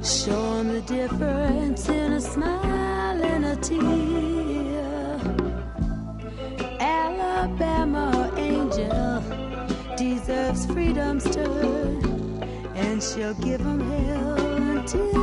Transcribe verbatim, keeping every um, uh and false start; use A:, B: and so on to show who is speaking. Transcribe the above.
A: Show 'em the difference in a smile and a tear. Alabama angel deserves freedom stirred, and she'll give 'em hell until